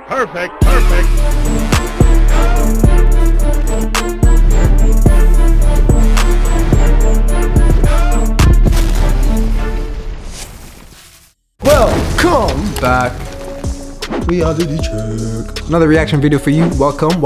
Perfect. Perfect. Welcome back. Reality check. Another reaction video for you. Welcome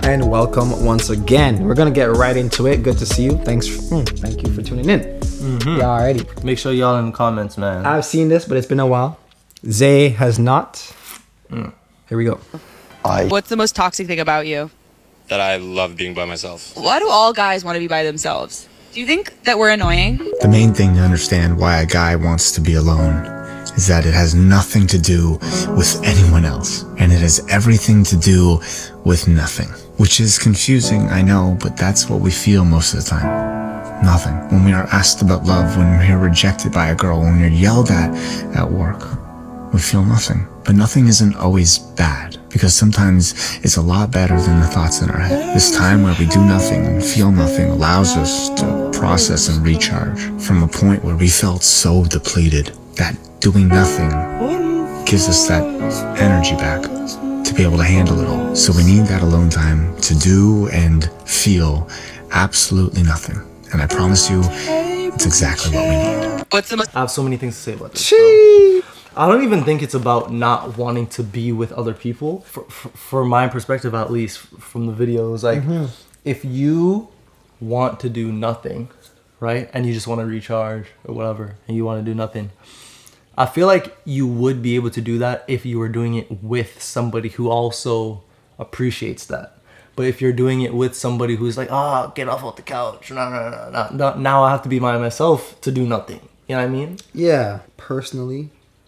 once again. We're gonna get right into it. Good to see you. Thank you for tuning in. Yeah, already. Make sure y'all in the comments, man. I've seen this, but it's been a while. Zay has not. Here we go. What's the most toxic thing about you? That I love being by myself. Why do all guys want to be by themselves? Do you think that we're annoying? The main thing to understand why a guy wants to be alone is that it has nothing to do with anyone else, and it has everything to do with nothing. Which is confusing, I know, but that's what we feel most of the time. Nothing. When we are asked about love, when we're rejected by a girl, when we're yelled at work, we feel nothing. But nothing isn't always bad, because sometimes it's a lot better than the thoughts in our head. This time where we do nothing and feel nothing allows us to process and recharge from a point where we felt so depleted that doing nothing gives us that energy back to be able to handle it all. So we need that alone time to do and feel absolutely nothing. And I promise you, it's exactly what we need. What's the most... I have so many things to say about this. So, I don't even think it's about not wanting to be with other people. For my perspective, at least, from the videos, like, if you want to do nothing, right, and you just want to recharge or whatever, and you want to do nothing, I feel like you would be able to do that if you were doing it with somebody who also appreciates that. But if you're doing it with somebody who's like, get off the couch, no, now I have to be by myself to do nothing. You know what I mean? Yeah, personally,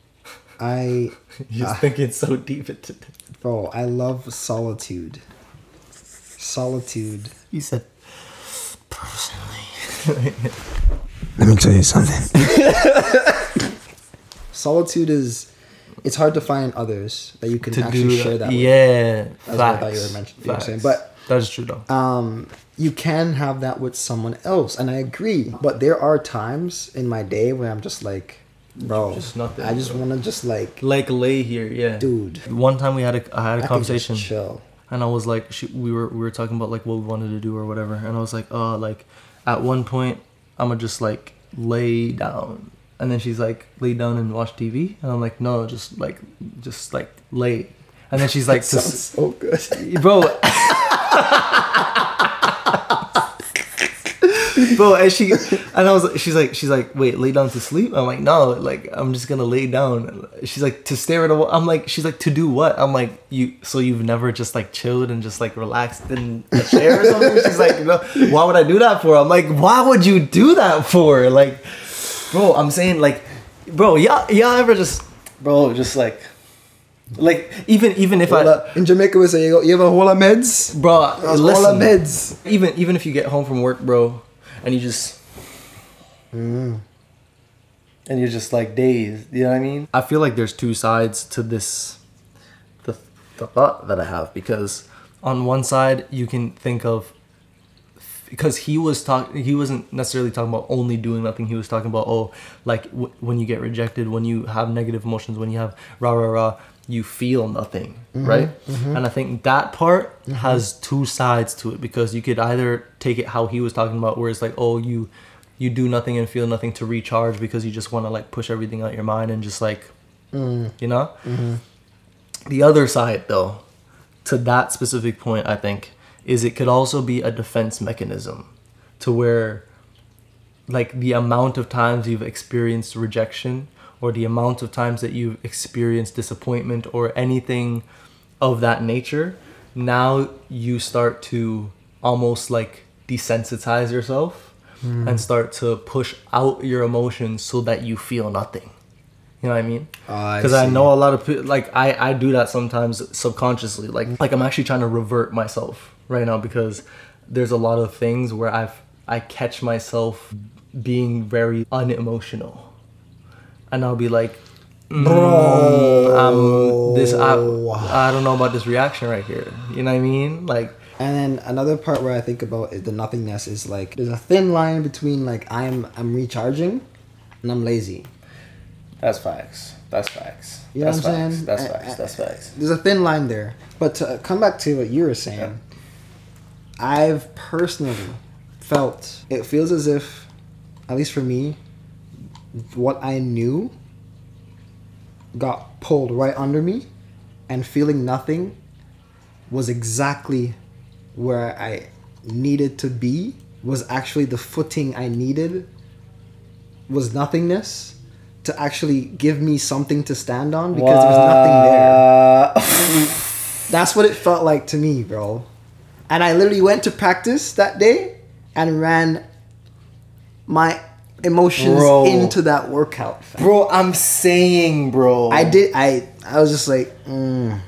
You're just thinking so deep into it. bro, I love solitude. Solitude. You said, personally. Let me tell you something. Solitude is, it's hard to find others that you can To actually do share that with. Yeah, That's what I thought you were mentioning. You were saying. But that is true though. you can have that with someone else, and I agree. But there are times in my day where I'm just like, bro, Just nothing, I just bro. want to just like Lay here, yeah. Dude. One time I had a I could conversation. just chill. And I was like, we were talking about like what we wanted to do or whatever. And I was like, like at one point I'm gonna just like lay down. And then she's like, lay down and watch TV. And I'm like, no, just like lay. And then she's like, Sounds so good. bro. Bro, and she's like, wait, lay down to sleep? I'm like, no, like I'm just gonna lay down. She's like, to stare at a wall. I'm like, she's like, to do what? I'm like, you've never just like chilled and just like relaxed in a chair or something? She's like, no, why would I do that for? I'm like, why would you do that for? Like, bro, I'm saying like, bro, y'all ever just, bro, just like even if In Jamaica we say, you have a whole of meds? bro, Whole of meds. even if you get home from work, bro, and you just and you're just like dazed, you know what I mean? I feel like there's two sides to this, the thought that I have, because on one side you can think of, because he wasn't necessarily talking about only doing nothing. He was talking about when you get rejected, when you have negative emotions, when you have rah, you feel nothing, right? And I think that part has two sides to it, because you could either take it how he was talking about, where it's like, you do nothing and feel nothing to recharge because you just want to like push everything out your mind and just like, you know? The other side though, to that specific point, I think, is it could also be a defense mechanism, to where like the amount of times you've experienced rejection, or the amount of times that you've experienced disappointment or anything of that nature, now you start to almost like desensitize yourself and start to push out your emotions so that you feel nothing. You know what I mean? Because I know a lot of people, like I do that sometimes subconsciously. Like I'm actually trying to revert myself right now, because there's a lot of things where I catch myself being very unemotional. And I'll be like, I don't know about this reaction right here. You know what I mean? Like, and then another part where I think about is the nothingness is like, there's a thin line between like I'm recharging and I'm lazy. that's facts. That's facts. You know That's what I'm facts. saying? That's facts. That's facts. There's a thin line there. But to come back to what you were saying, Yeah. I've personally felt, it feels as if, at least for me, what I knew got pulled right under me, and feeling nothing was exactly where I needed to be, was actually the footing I needed, was nothingness, to actually give me something to stand on, because there was nothing there. That's what it felt like to me, bro. And I literally went to practice that day and ran my emotions into that workout. Fam. Bro, I'm saying, bro. I was just like, Yeah.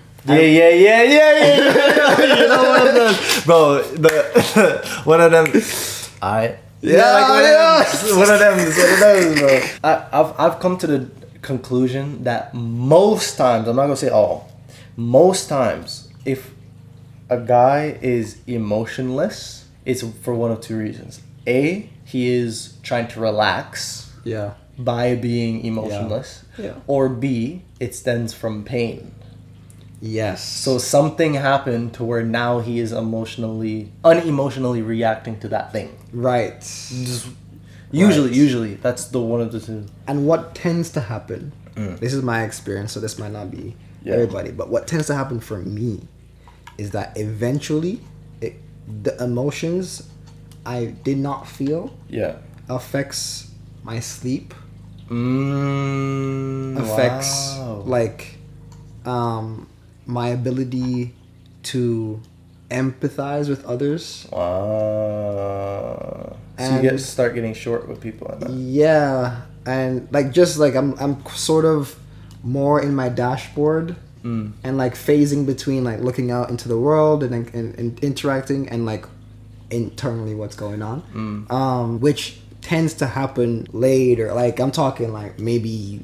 You know one of them, bro. One of them. One of them, bro. I've come to the conclusion that most times, I'm not gonna say all, most times, if a guy is emotionless, it's for one of two reasons. A, he is trying to relax yeah, by being emotionless. Yeah. Or B, it stems from pain. yes. So something happened to where now he is unemotionally reacting to that thing. right. Usually that's the one of the two. And what tends to happen, this is my experience, so this might not be everybody, but what tends to happen for me is that eventually the emotions I did not feel Yeah. affects my sleep, affects Wow. like my ability to empathize with others. Wow. So And- you start getting short with people and that. Yeah, and like just like I'm sort of more in my dashboard and like phasing between like looking out into the world and interacting and like internally what's going on, which tends to happen later. Like I'm talking like maybe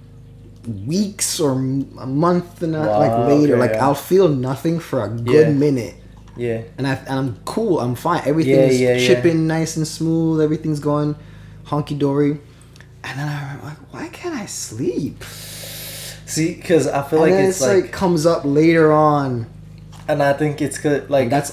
weeks or a month and like later. okay, like yeah. I'll feel nothing for a good Yeah. minute. Yeah. And I'm cool. I'm fine. Everything's Yeah. shipping nice and smooth. Everything's going hunky dory. And then I'm like, why can't I sleep? See, because I feel And like then it's like, comes up later on. and I think it's good. Like That's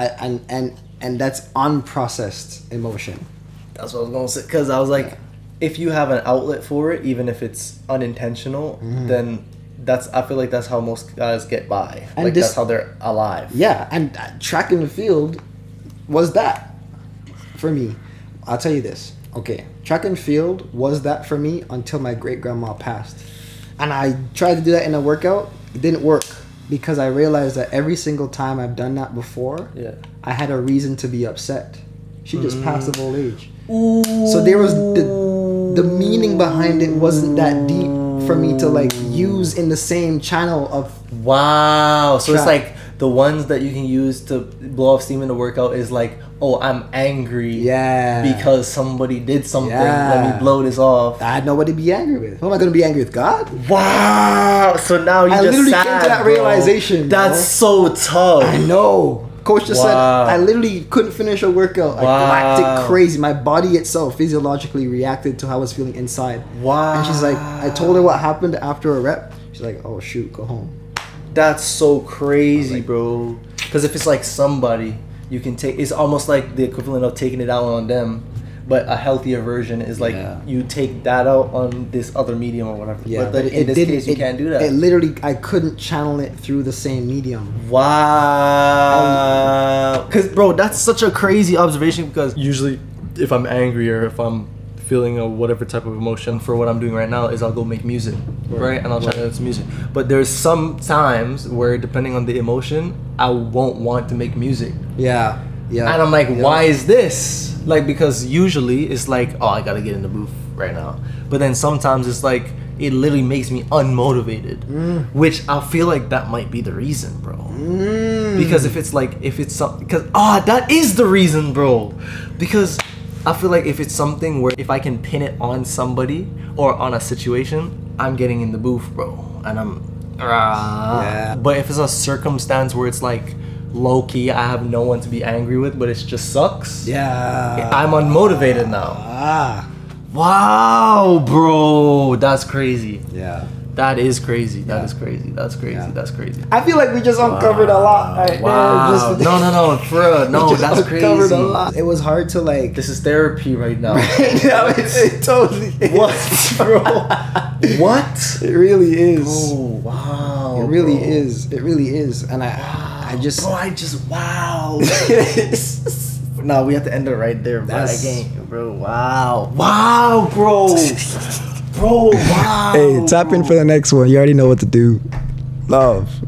and that's unprocessed emotion. That's what I was gonna say. Because I was like, if you have an outlet for it, even if it's unintentional, then I feel like that's how most guys get by. And like this- that's how they're alive. Yeah, and track in the field was that for me. I'll tell you this. Okay, track and field was that for me until my great grandma passed, and I tried to do that in a workout. It didn't work because I realized that every single time I've done that before, Yeah. I had a reason to be upset. She just passed of old age. So there was the meaning behind it wasn't that deep for me to like use in the same channel of Wow. So it's Track. like the ones that you can use to blow off steam in the workout is like, oh, I'm angry. Yeah. Because somebody did something. Yeah. Let me blow this off. I had nobody to be angry with. Who am I going to be angry with? God? Wow. So now you I just literally sad, came to that bro. realization, bro. That's so tough. I know. Coach just said Wow. I literally couldn't finish a workout. I Wow. acted crazy. My body itself physiologically reacted to how I was feeling inside. Wow. And she's like, I told her what happened after a rep. She's like, oh shoot, go home. That's so crazy, bro. Because if it's like somebody, you can take. It's almost like the equivalent of taking it out on them, but a healthier version is like Yeah. you take that out on this other medium or whatever. Yeah, but then in this case, you can't do that. It literally, I couldn't channel it through the same medium. Wow. Because, bro, that's such a crazy observation because usually if I'm angry or if I'm feeling a whatever type of emotion for what I'm doing right now is I'll go make music, right? And I'll channel some music. But there's some times where depending on the emotion, I won't want to make music. Yeah, yeah. And I'm like, yeah. why is this? Like, because usually it's like, oh, I gotta get in the booth right now. But then sometimes it's like, it literally makes me unmotivated. Which I feel like that might be the reason, bro. Because if it's something, that is the reason, bro. Because I feel like if it's something where if I can pin it on somebody or on a situation, I'm getting in the booth, bro. And I'm, Yeah. But if it's a circumstance where it's like, low key, I have no one to be angry with, but it just sucks. Yeah. I'm unmotivated now. Ah. Wow, bro, that's crazy. Yeah. That is crazy. That's crazy. That's crazy. I feel like we just uncovered a lot. Right Wow. there. No, for real. No, that's Uncovered crazy. a lot. It was hard to like. This is therapy right now. Yeah, it totally is. What, bro? What? It really is. Oh, wow. It really bro. is. It really is. And I just. Bro, wow. No, we have to end it right there, bro. That's- Again, bro. Wow. Wow, bro. Bro, wow. Hey, tap in for the next one. You already know what to do. Love.